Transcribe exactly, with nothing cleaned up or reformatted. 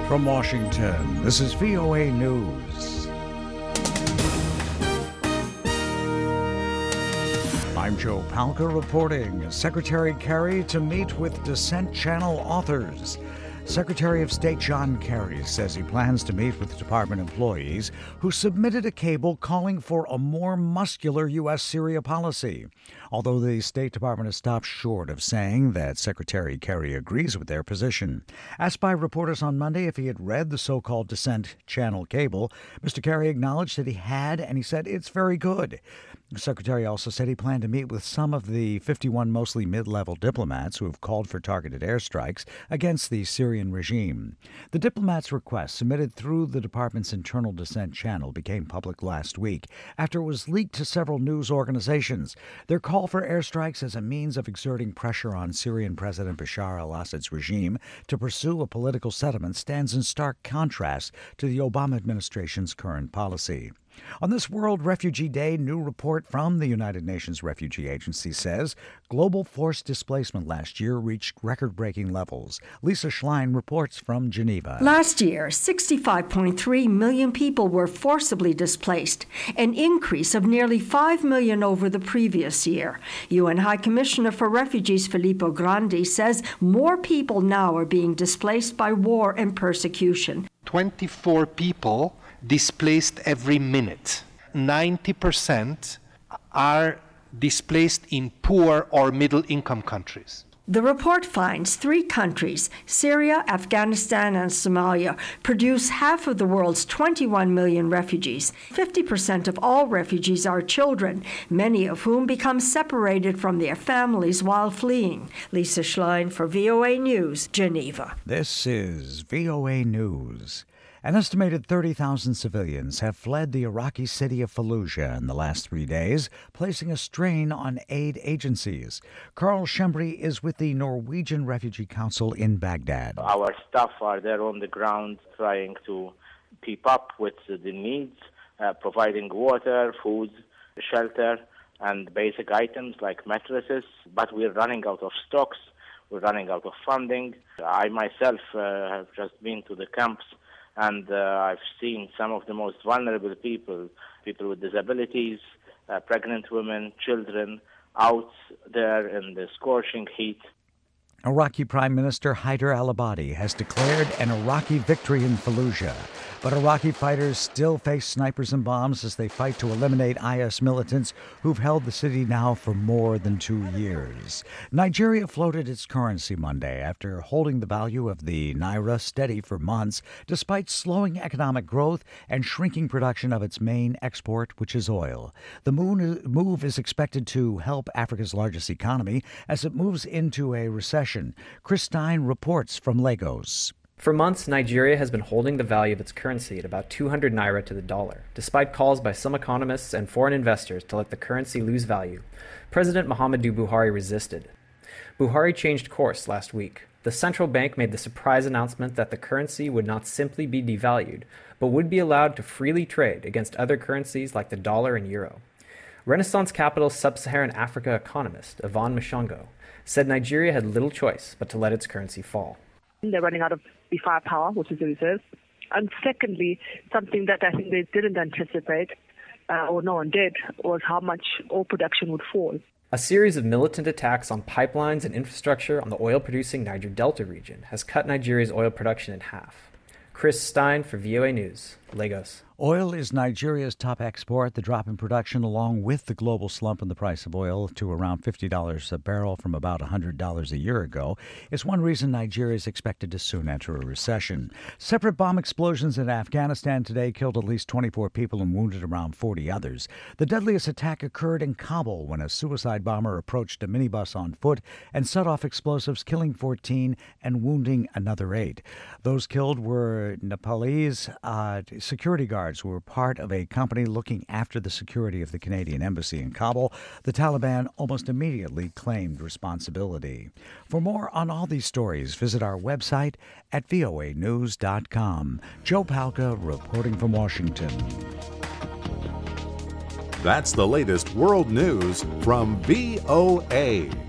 From Washington, this is V O A News. I'm Joe Palca reporting. Secretary Kerry to meet with Dissent Channel authors. Secretary of State John Kerry says he plans to meet with department employees who submitted a cable calling for a more muscular U S Syria policy. Although the State Department has stopped short of saying that Secretary Kerry agrees with their position. Asked by reporters on Monday if he had read the so-called Dissent Channel cable, Mister Kerry acknowledged that he had, and he said it's very good. The Secretary also said he planned to meet with some of the fifty-one mostly mid-level diplomats who have called for targeted airstrikes against the Syrian regime. The diplomats' request, submitted through the department's internal Dissent channel, became public last week after it was leaked to several news organizations. Their call for airstrikes as a means of exerting pressure on Syrian President Bashar al-Assad's regime to pursue a political settlement stands in stark contrast to the Obama administration's current policy. On this World Refugee Day, new report from the United Nations Refugee Agency says global forced displacement last year reached record-breaking levels. Lisa Schlein reports from Geneva. Last year, sixty-five point three million people were forcibly displaced, an increase of nearly five million over the previous year. U N High Commissioner for Refugees Filippo Grandi says more people now are being displaced by war and persecution. twenty-four people displaced every minute. ninety percent are displaced in poor or middle-income countries. The report finds three countries, Syria, Afghanistan, and Somalia, produce half of the world's twenty-one million refugees. fifty percent of all refugees are children, many of whom become separated from their families while fleeing. Lisa Schlein for V O A News, Geneva. This is V O A News. An estimated thirty thousand civilians have fled the Iraqi city of Fallujah in the last three days, placing a strain on aid agencies. Carl Schembri is with the Norwegian Refugee Council in Baghdad. Our staff are there on the ground trying to keep up with the needs, uh, providing water, food, shelter, and basic items like mattresses. But we're running out of stocks. We're running out of funding. I myself uh, have just been to the camps, and uh, I've seen some of the most vulnerable people, people with disabilities, uh, pregnant women, children, out there in the scorching heat. Iraqi Prime Minister Haider al-Abadi has declared an Iraqi victory in Fallujah. But Iraqi fighters still face snipers and bombs as they fight to eliminate I S militants who've held the city now for more than two years. Nigeria floated its currency Monday after holding the value of the naira steady for months, despite slowing economic growth and shrinking production of its main export, which is oil. The move is expected to help Africa's largest economy as it moves into a recession. Chris Stein reports from Lagos. For months, Nigeria has been holding the value of its currency at about two hundred naira to the dollar, despite calls by some economists and foreign investors to let the currency lose value. President Muhammadu Buhari resisted. Buhari changed course last week. The central bank made the surprise announcement that the currency would not simply be devalued, but would be allowed to freely trade against other currencies like the dollar and euro. Renaissance Capital Sub-Saharan Africa economist Yvonne Mishongo said Nigeria had little choice but to let its currency fall. They're running out of the firepower, which is the reserves. And secondly, something that I think they didn't anticipate, uh, or no one did, was how much oil production would fall. A series of militant attacks on pipelines and infrastructure on the oil-producing Niger Delta region has cut Nigeria's oil production in half. Chris Stein for V O A News, Lagos. Oil is Nigeria's top export. The drop in production, along with the global slump in the price of oil to around fifty dollars a barrel from about one hundred dollars a year ago, is one reason Nigeria is expected to soon enter a recession. Separate bomb explosions in Afghanistan today killed at least twenty-four people and wounded around forty others. The deadliest attack occurred in Kabul when a suicide bomber approached a minibus on foot and set off explosives, killing fourteen and wounding another eight. Those killed were Nepalese uh, security guards who were part of a company looking after the security of the Canadian embassy in Kabul. The Taliban almost immediately claimed responsibility. For more on all these stories, visit our website at V O A news dot com. Joe Palca reporting from Washington. That's the latest world news from V O A.